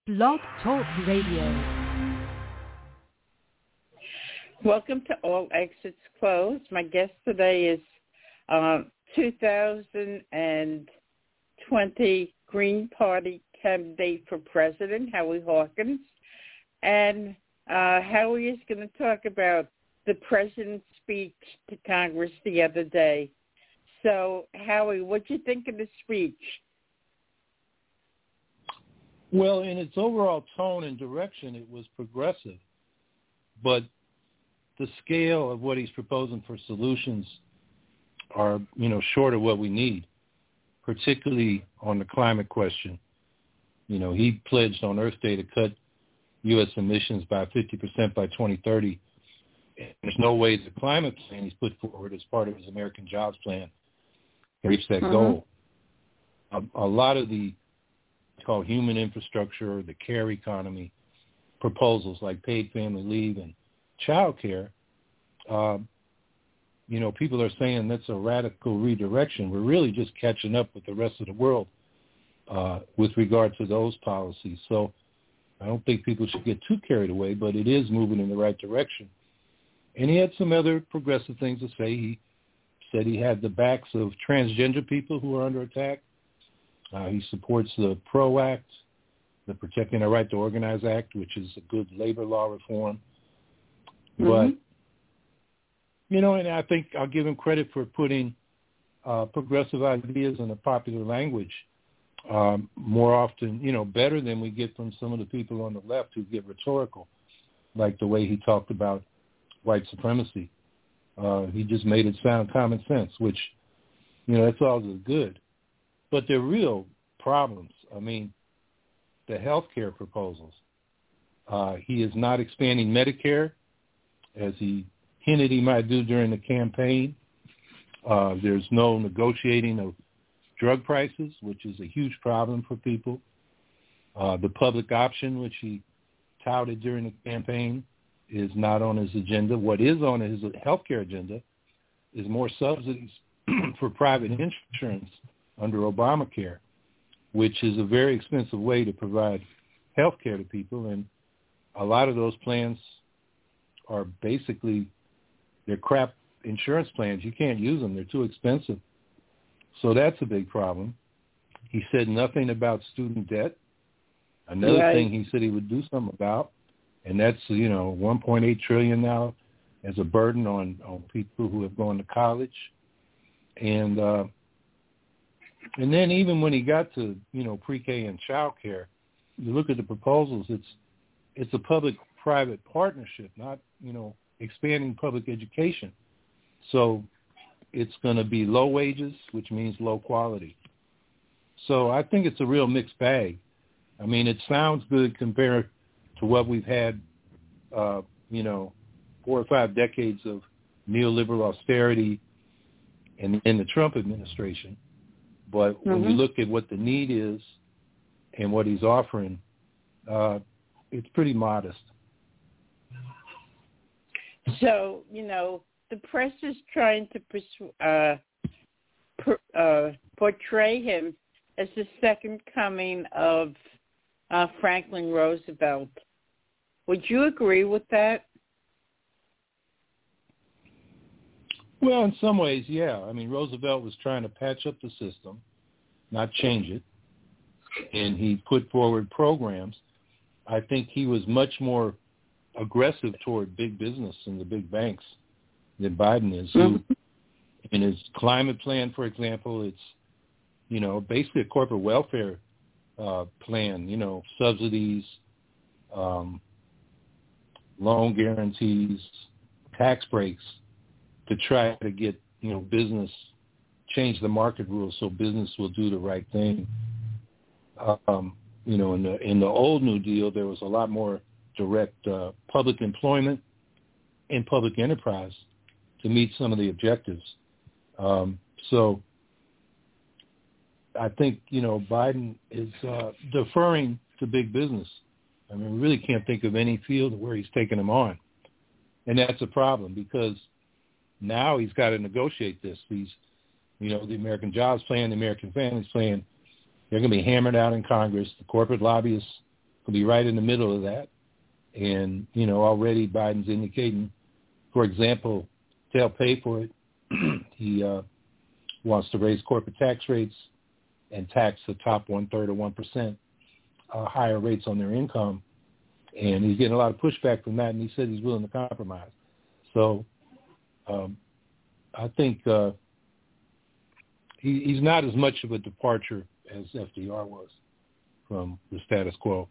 Blog Talk Radio. Welcome to All Exits Closed. My guest today is 2020 Green Party candidate for president, Howie Hawkins. And Howie is going to talk about the president's speech to Congress the other day. So, Howie, what do you think of the speech? Well, in its overall tone and direction, it was progressive. But the scale of what he's proposing for solutions are, short of what we need, particularly on the climate question. He pledged on Earth Day to cut U.S. emissions by 50% by 2030. There's no way the climate plan he's put forward as part of his American Jobs Plan can reach that goal. A lot of the called human infrastructure, the care economy proposals like paid family leave and child care, people are saying that's a radical redirection. We're really just catching up with the rest of the world with regard to those policies. So I don't think people should get too carried away, but it is moving in the right direction. And he had some other progressive things to say. He said he had the backs of transgender people who are under attack. He supports the PRO Act, the Protecting Our Right to Organize Act, which is a good labor law reform. But, and I think I'll give him credit for putting progressive ideas in a popular language more often, better than we get from some of the people on the left who get rhetorical, like the way he talked about white supremacy. He just made it sound common sense, which, that's all good. But they're real problems. I mean, the health care proposals. He is not expanding Medicare, as he hinted he might do during the campaign. There's no negotiating of drug prices, which is a huge problem for people. The public option, which he touted during the campaign, is not on his agenda. What is on his health care agenda is more subsidies for private insurance under Obamacare, which is a very expensive way to provide health care to people. And a lot of those plans are basically, they're crap insurance plans. You can't use them. They're too expensive. So that's a big problem. He said nothing about student debt. Another thing he said he would do something about, and that's, $1.8 trillion now as a burden on people who have gone to college. And then even when he got to, pre-K and child care, you look at the proposals, it's a public-private partnership, not, expanding public education. So it's going to be low wages, which means low quality. So I think it's a real mixed bag. I mean, it sounds good compared to what we've had, 4 or 5 decades of neoliberal austerity in the Trump administration. But when you look at what the need is and what he's offering, it's pretty modest. So, the press is trying to portray him as the second coming of Franklin Roosevelt. Would you agree with that? Well, in some ways, yeah. I mean, Roosevelt was trying to patch up the system, not change it, and he put forward programs. I think he was much more aggressive toward big business and the big banks than Biden is. Who, in his climate plan, for example, it's, basically a corporate welfare plan, subsidies, loan guarantees, tax breaks, to try to get, business, change the market rules so business will do the right thing. In the old New Deal, there was a lot more direct public employment and public enterprise to meet some of the objectives. So I think, Biden is deferring to big business. I mean, we really can't think of any field where he's taking them on. And that's a problem because now he's got to negotiate this. These, the American Jobs Plan, the American Families Plan, they're going to be hammered out in Congress. The corporate lobbyists will be right in the middle of that. And, already Biden's indicating, for example, they'll pay for it. He wants to raise corporate tax rates and tax the top 1/3 or 1% higher rates on their income. And he's getting a lot of pushback from that, and he said he's willing to compromise. So I think he's not as much of a departure as FDR was from the status quo.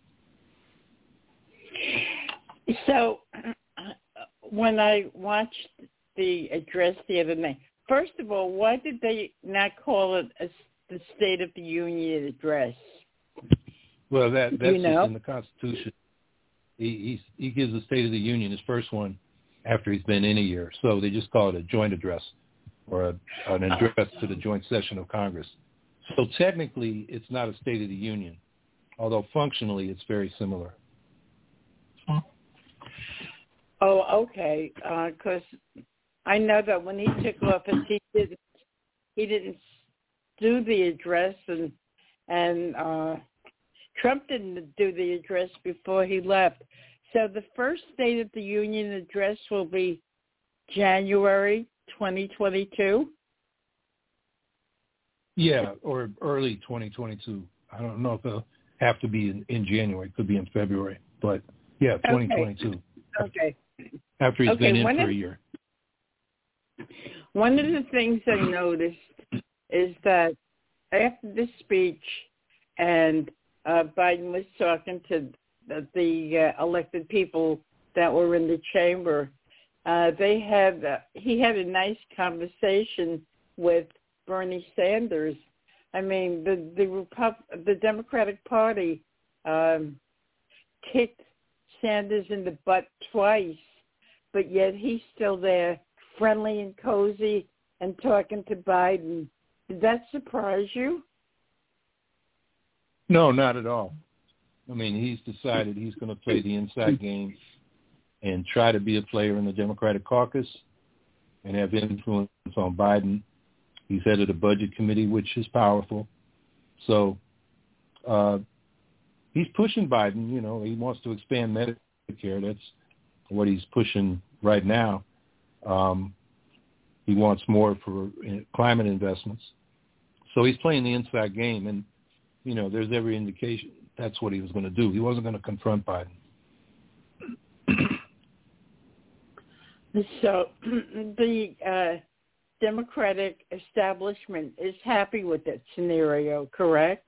So when I watched the address the other night, first of all, why did they not call it the State of the Union address? Well, that's just in the Constitution. He gives the State of the Union, his first one, after he's been in a year. So they just call it a joint address or an address to the joint session of Congress. So technically, it's not a State of the Union, although functionally it's very similar. Oh, okay. Because I know that when he took office, he didn't do the address, and Trump didn't do the address before he left. So the first State of the Union address will be January 2022? Yeah, or early 2022. I don't know if it'll have to be in January. It could be in February. But, yeah, 2022. Okay. After he's been in for a year. One of the things I noticed is that after the speech and Biden was talking to the elected people that were in the chamber, he had a nice conversation with Bernie Sanders. I mean, the Democratic Party kicked Sanders in the butt twice, but yet he's still there, friendly and cozy, and talking to Biden. Did that surprise you? No, not at all. I mean, he's decided he's going to play the inside game and try to be a player in the Democratic caucus and have influence on Biden. He's head of the Budget Committee, which is powerful. So he's pushing Biden. You know, he wants to expand Medicare. That's what he's pushing right now. He wants more for climate investments. So he's playing the inside game. And, you know, there's every indication that's what he was going to do. He wasn't going to confront Biden. So the Democratic establishment is happy with that scenario, correct?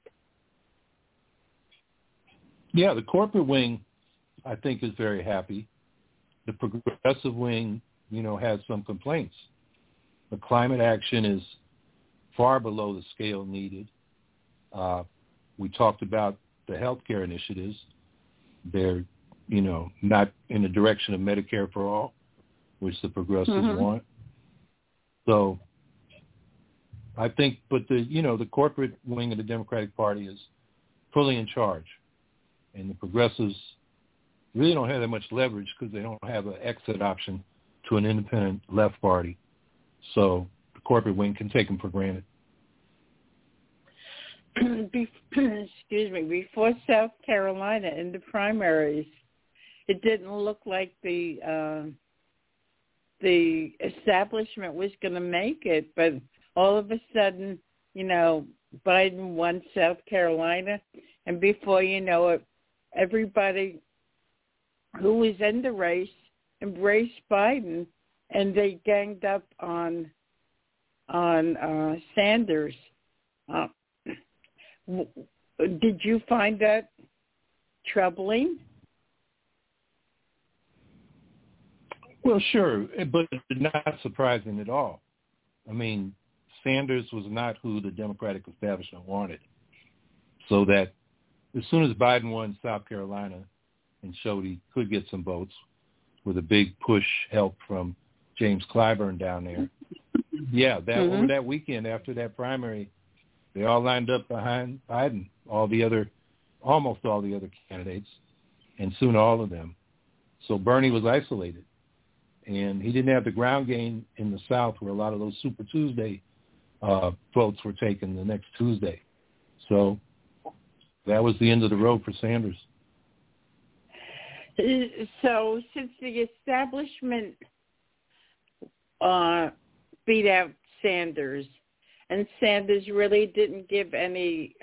Yeah, the corporate wing, I think, is very happy. The progressive wing, you know, has some complaints. The climate action is far below the scale needed. We talked about the healthcare initiatives. They're, you know, not in the direction of Medicare for all, which the progressives want. So I think, but the corporate wing of the Democratic Party is fully in charge. And the progressives really don't have that much leverage because they don't have an exit option to an independent left party. So the corporate wing can take them for granted. Excuse me, before South Carolina in the primaries, it didn't look like the establishment was going to make it, but all of a sudden, you know, Biden won South Carolina, and before you know it, everybody who was in the race embraced Biden, and they ganged up on Sanders. Did you find that troubling? Well, sure, but not surprising at all. I mean, Sanders was not who the Democratic establishment wanted. So that as soon as Biden won South Carolina and showed he could get some votes with a big push help from James Clyburn down there, over that weekend after that primary, they all lined up behind Biden, almost all the other candidates, and soon all of them. So Bernie was isolated. And he didn't have the ground game in the South where a lot of those Super Tuesday votes were taken the next Tuesday. So that was the end of the road for Sanders. So since the establishment beat out Sanders, and Sanders really didn't give any,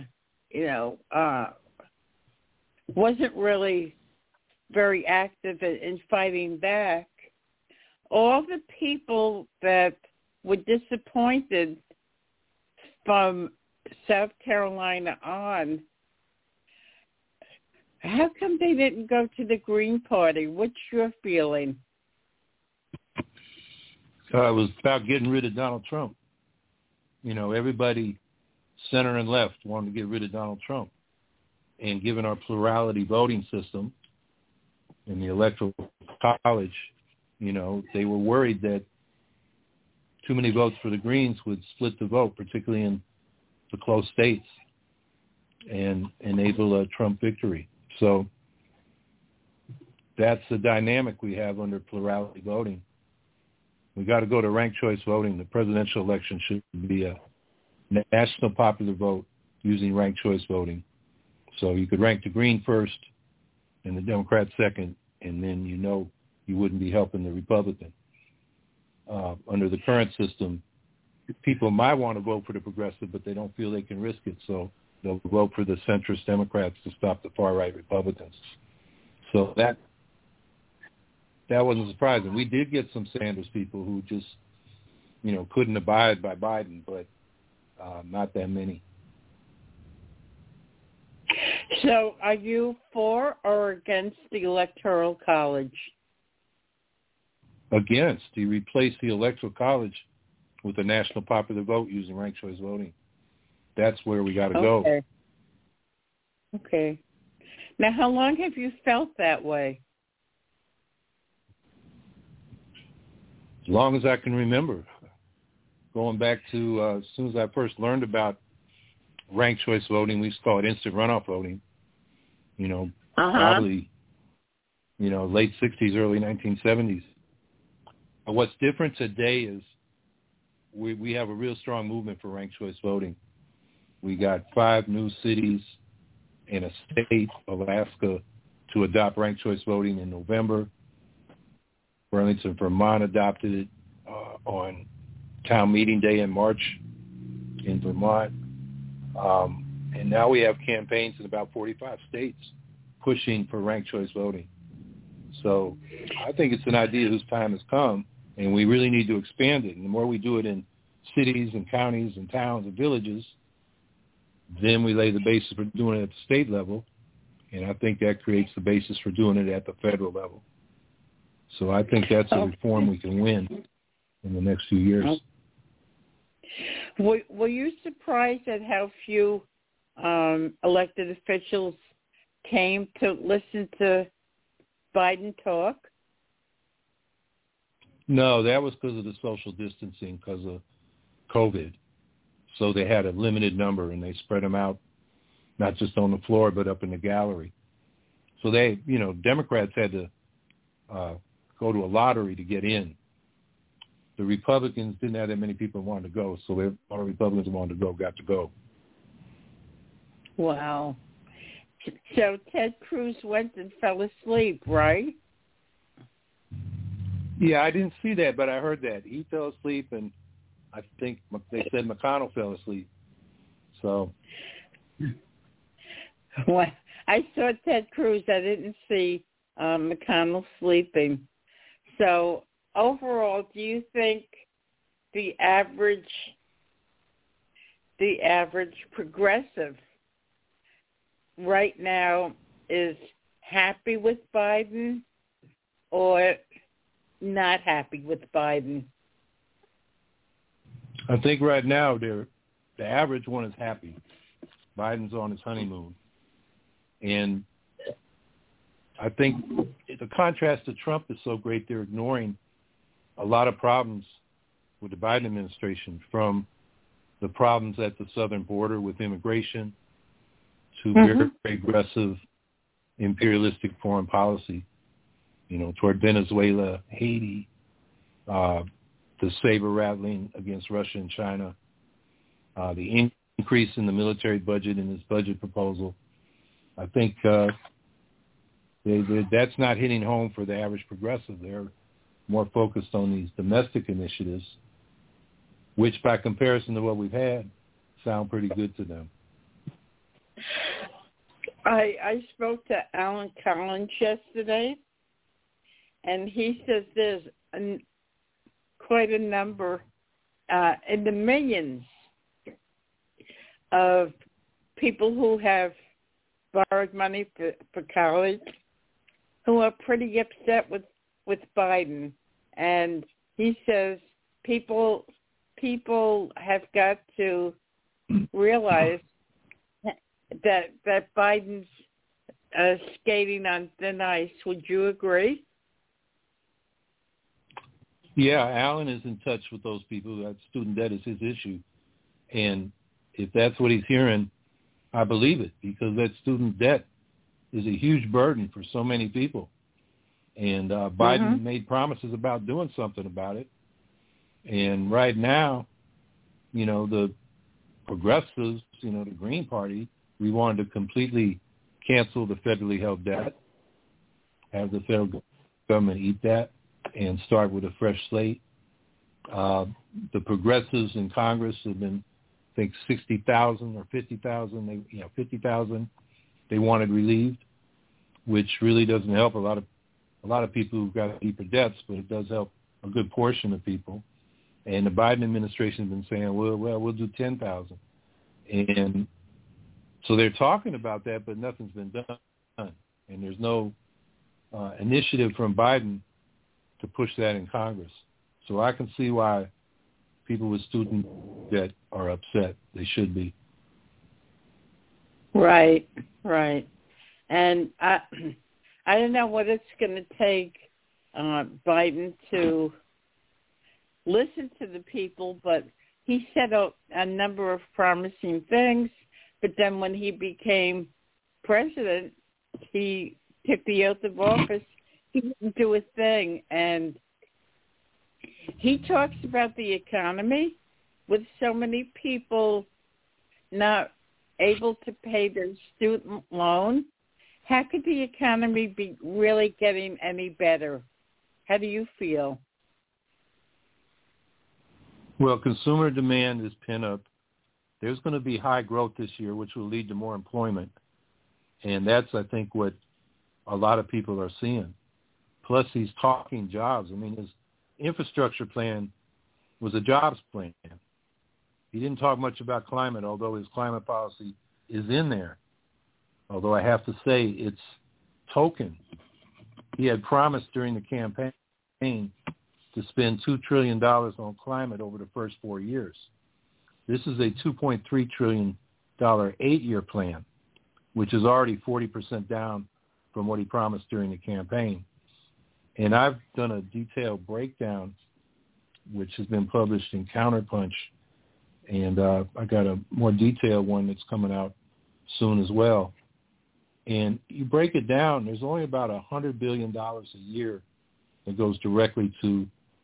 wasn't really very active in fighting back, all the people that were disappointed from South Carolina on, how come they didn't go to the Green Party? What's your feeling? It was about getting rid of Donald Trump. Everybody, center and left, wanted to get rid of Donald Trump. And given our plurality voting system in the Electoral College, they were worried that too many votes for the Greens would split the vote, particularly in the close states, and enable a Trump victory. So that's the dynamic we have under plurality voting. We got to go to ranked choice voting. The presidential election should be a national popular vote using ranked choice voting. So you could rank the Green first and the Democrat second, and then you wouldn't be helping the Republican. Under the current system, people might want to vote for the progressive, but they don't feel they can risk it, so they'll vote for the centrist Democrats to stop the far-right Republicans. So that wasn't surprising. We did get some Sanders people who just, couldn't abide by Biden, but not that many. So are you for or against the Electoral College? Against. You replace the Electoral College with a national popular vote using ranked choice voting. That's where we got to go. Okay. Now, how long have you felt that way? As long as I can remember. Going back to as soon as I first learned about ranked choice voting, we used to call it instant runoff voting, probably, late 60s, early 1970s. What's different today is we have a real strong movement for ranked choice voting. We got 5 new cities and a state, Alaska, to adopt ranked choice voting in November. Burlington, Vermont adopted it on town meeting day in March in Vermont. And now we have campaigns in about 45 states pushing for ranked choice voting. So I think it's an idea whose time has come, and we really need to expand it. And the more we do it in cities and counties and towns and villages, then we lay the basis for doing it at the state level, and I think that creates the basis for doing it at the federal level. So I think that's a reform we can win in the next few years. Were you surprised at how few elected officials came to listen to Biden talk? No, that was because of the social distancing, because of COVID. So they had a limited number, and they spread them out, not just on the floor, but up in the gallery. So they, Democrats had to go to a lottery to get in. The Republicans didn't have that many people who wanted to go, so all the Republicans who wanted to go got to go. Wow. So Ted Cruz went and fell asleep, right? Yeah, I didn't see that, but I heard that. He fell asleep, and I think they said McConnell fell asleep. So. Well, I saw Ted Cruz. I didn't see McConnell sleeping. So overall, do you think the average progressive right now is happy with Biden or not happy with Biden? I think right now the average one is happy. Biden's on his honeymoon. And I think the contrast to Trump is so great, they're ignoring a lot of problems with the Biden administration, from the problems at the southern border with immigration to very aggressive imperialistic foreign policy, toward Venezuela, Haiti, the saber rattling against Russia and China, the increase in the military budget in his budget proposal. I think That's not hitting home for the average progressive. They're more focused on these domestic initiatives, which by comparison to what we've had, sound pretty good to them. I spoke to Alan Collins yesterday, and he says there's quite a number, in the millions, of people who have borrowed money for college who are pretty upset with Biden. And he says people have got to realize that Biden's skating on thin ice. Would you agree? Yeah, Alan is in touch with those people. That student debt is his issue. And if that's what he's hearing, I believe it, because that student debt is a huge burden for so many people. And Biden made promises about doing something about it. And right now, the progressives, the Green Party, we wanted to completely cancel the federally held debt, have the federal government eat that, and start with a fresh slate. The progressives in Congress have been, I think, 60,000 or 50,000. 50,000 they wanted relieved, which really doesn't help a lot of people who've got deeper debts, but it does help a good portion of people. And the Biden administration has been saying, well, we'll do 10,000. And so they're talking about that, but nothing's been done. And there's no initiative from Biden to push that in Congress. So I can see why people with student debt are upset. They should be. Right. And I don't know what it's going to take Biden to listen to the people, but he said a number of promising things, but then when he became president, he took the oath of office. He didn't do a thing, and he talks about the economy with so many people not able to pay their student loan. How could the economy be really getting any better? How do you feel? Well, consumer demand is pent up. There's going to be high growth this year, which will lead to more employment. And that's, I think, what a lot of people are seeing. Plus, he's talking jobs. I mean, his infrastructure plan was a jobs plan. He didn't talk much about climate, although his climate policy is in there. Although I have to say it's token. He had promised during the campaign to spend $2 trillion on climate over the first 4 years. This is a $2.3 trillion 8-year plan, which is already 40% down from what he promised during the campaign. And I've done a detailed breakdown, which has been published in Counterpunch, and I got a more detailed one that's coming out soon as well. And you break it down, there's only about $100 billion a year that goes directly to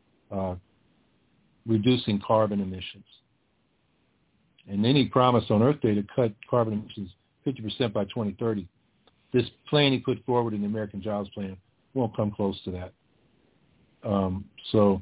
reducing carbon emissions. And then he promised on Earth Day to cut carbon emissions 50% by 2030. This plan he put forward in the American Jobs Plan won't come close to that. So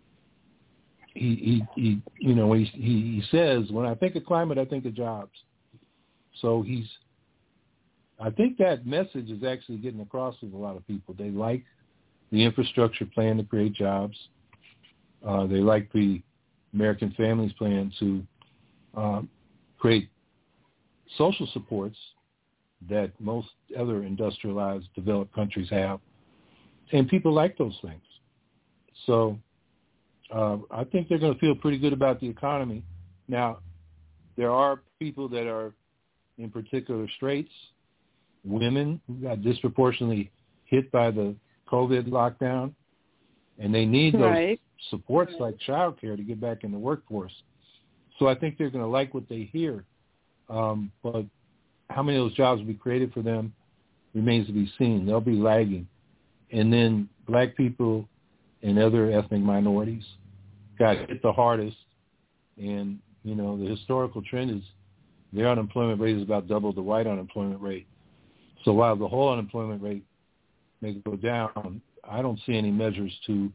he says, when I think of climate, I think of jobs. So I think that message is actually getting across to a lot of people. They like the infrastructure plan to create jobs. They like the American Families Plan to create social supports that most other industrialized developed countries have. And people like those things. So I think they're going to feel pretty good about the economy. Now, there are people that are in particular straits, women who got disproportionately hit by the COVID lockdown, and they need those supports like child care to get back in the workforce. So I think they're going to like what they hear. But how many of those jobs will be created for them remains to be seen. They'll be lagging. And then black people and other ethnic minorities got hit the hardest. And, the historical trend is their unemployment rate is about double the white unemployment rate. So while the whole unemployment rate may go down, I don't see any measures to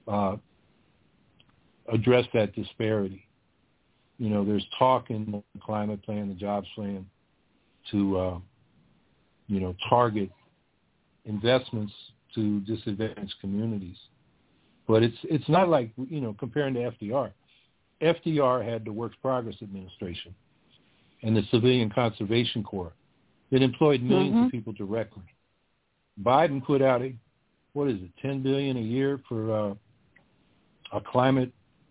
address that disparity. You know, there's talk in the climate plan, the jobs plan, to, target investments to disadvantaged communities. But it's not like, comparing to FDR. FDR had the Works Progress Administration and the Civilian Conservation Corps that employed millions of people directly. Biden put out $10 billion a year for a climate,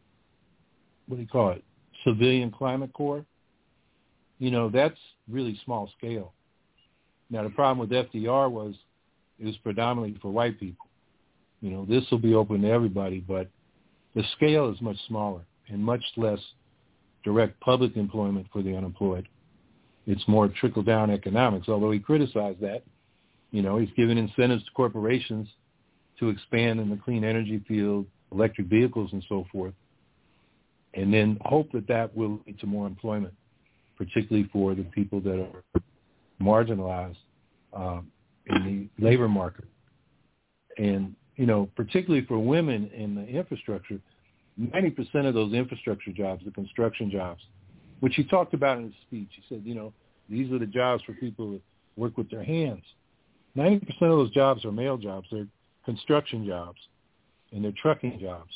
Civilian Climate Corps. That's really small scale. Now, the problem with FDR was it was predominantly for white people. This will be open to everybody, but the scale is much smaller and much less direct public employment for the unemployed. It's more trickle-down economics, although he criticized that. He's given incentives to corporations to expand in the clean energy field, electric vehicles and so forth, and then hope that will lead to more employment, particularly for the people that are marginalized in the labor market. And, particularly for women in the infrastructure, 90% of those infrastructure jobs, the construction jobs, which he talked about in his speech, he said, these are the jobs for people that work with their hands. 90% of those jobs are male jobs. They're construction jobs, and they're trucking jobs.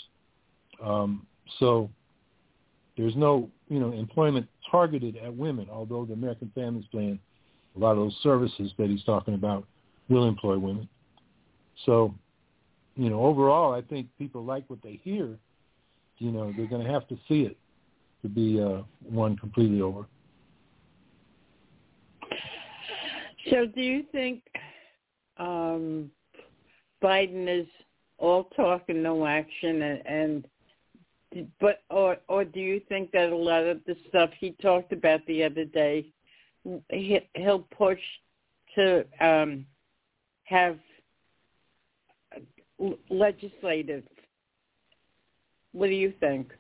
So there's no, employment targeted at women, although the American Families Plan, a lot of those services that he's talking about will employ women. So, overall, I think people like what they hear. They're going to have to see it to be won completely over. So do you think Biden is all talk and no action, or do you think that a lot of the stuff he talked about the other day, he'll push to have legislative? What do you think?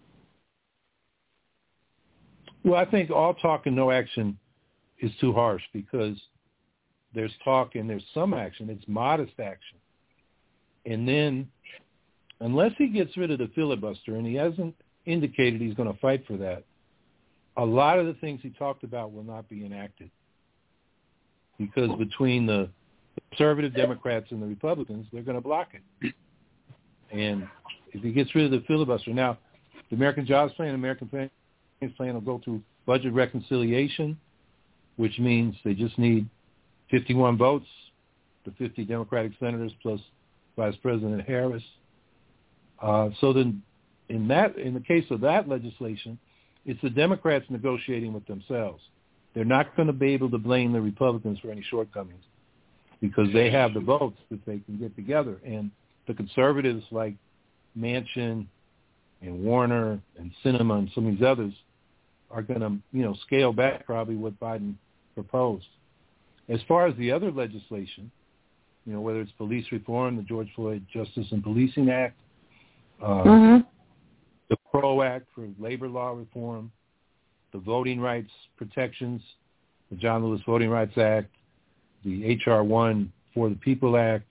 Well, I think all talk and no action is too harsh, because there's talk and there's some action. It's modest action. And then, unless he gets rid of the filibuster, and he hasn't indicated he's going to fight for that, a lot of the things he talked about will not be enacted. Because between the conservative Democrats and the Republicans, they're going to block it. And if he gets rid of the filibuster, now, the American Jobs Plan and American Families Plan will go through budget reconciliation, which means they just need 51 votes, the 50 Democratic senators plus Vice President Harris. So then, in the case of that legislation, it's the Democrats negotiating with themselves. They're not going to be able to blame the Republicans for any shortcomings, because they have the votes that they can get together. And the conservatives like Manchin and Warner and Sinema and some of these others are going to, scale back probably what Biden proposed. As far as the other legislation, whether it's police reform, the George Floyd Justice and Policing Act, the PRO Act for labor law reform, the voting rights protections, the John Lewis Voting Rights Act, the H.R. 1 for the People Act,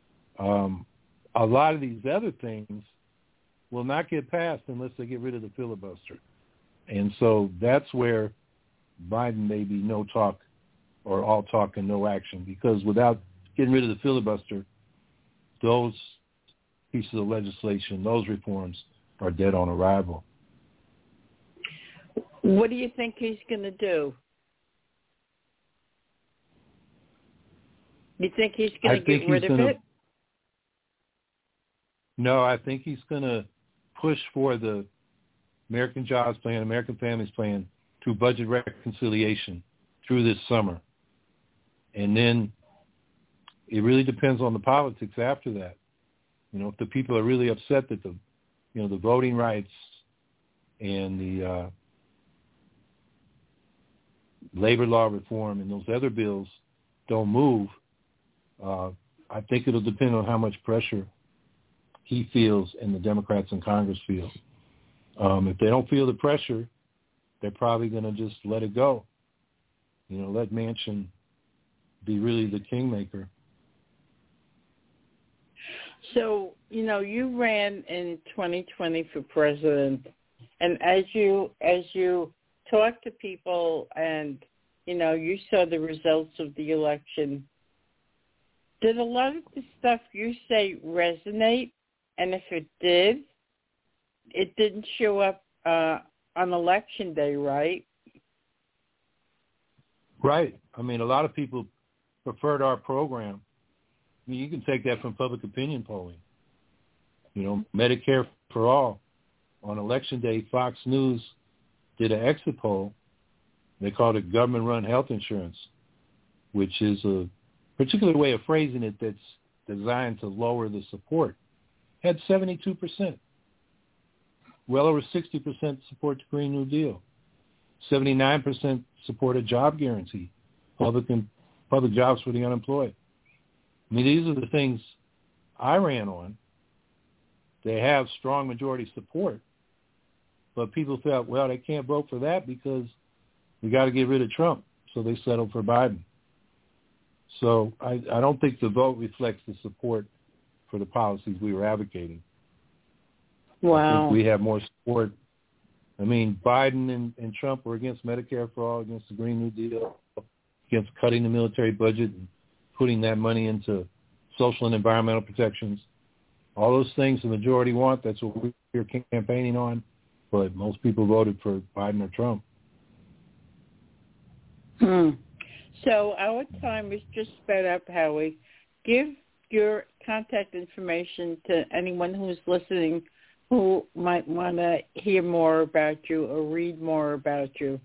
a lot of these other things will not get passed unless they get rid of the filibuster. And so that's where Biden may be no talk or all talk and no action, because without getting rid of the filibuster, those pieces of legislation, those reforms are dead on arrival. What do you think he's going to do? You think he's going to get rid of it? No, I think he's going to push for the American Jobs Plan, American Families Plan through budget reconciliation through this summer. And then it really depends on the politics after that. If the people are really upset that the voting rights and the labor law reform and those other bills don't move, I think it'll depend on how much pressure he feels and the Democrats in Congress feel. If they don't feel the pressure, they're probably going to just let it go. Let Manchin be really the kingmaker. So, you ran in 2020 for president, and as you talk to people and, you saw the results of the election, did a lot of the stuff you say resonate? And if it did, it didn't show up on Election Day, right? Right. I mean, a lot of people preferred our program. I mean, you can take that from public opinion polling. Medicare for All. On Election Day, Fox News did an exit poll. They called it government-run health insurance, which is a particular way of phrasing it that's designed to lower the support. Had 72%. Well over 60% support the Green New Deal. 79% support a job guarantee, public jobs for the unemployed. I mean, these are the things I ran on. They have strong majority support, but people felt, well, they can't vote for that because we got to get rid of Trump, so they settled for Biden. So I don't think the vote reflects the support for the policies we were advocating. Wow. I think we have more support. I mean, Biden and Trump were against Medicare for All, against the Green New Deal, against cutting the military budget and putting that money into social and environmental protections. All those things the majority want, that's what we're campaigning on, but most people voted for Biden or Trump. So our time is just sped up, Howie. Give your contact information to anyone who's listening who might want to hear more about you or read more about you.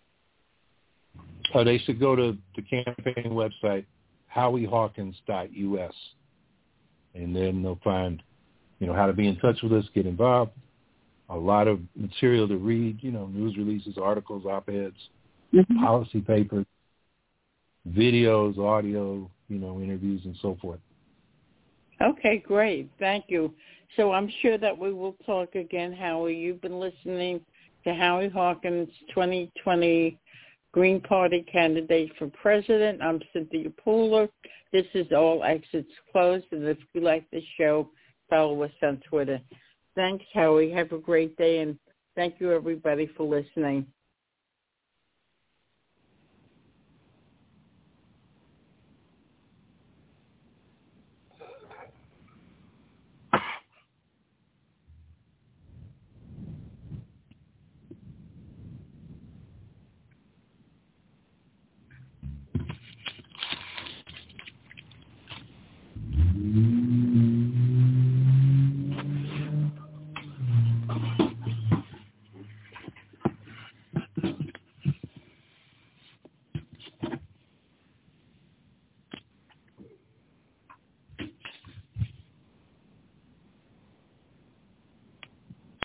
They should go to the campaign website, howiehawkins.us, and then they'll find, how to be in touch with us, get involved. A lot of material to read, news releases, articles, op-eds, policy papers, videos, audio, interviews, and so forth. Okay, great. Thank you. So I'm sure that we will talk again, Howie. You've been listening to Howie Hawkins, 2020 Green Party candidate for president. I'm Cynthia Pooler. This is All Exits Closed. And if you like the show, follow us on Twitter. Thanks, Howie. Have a great day, and thank you, everybody, for listening.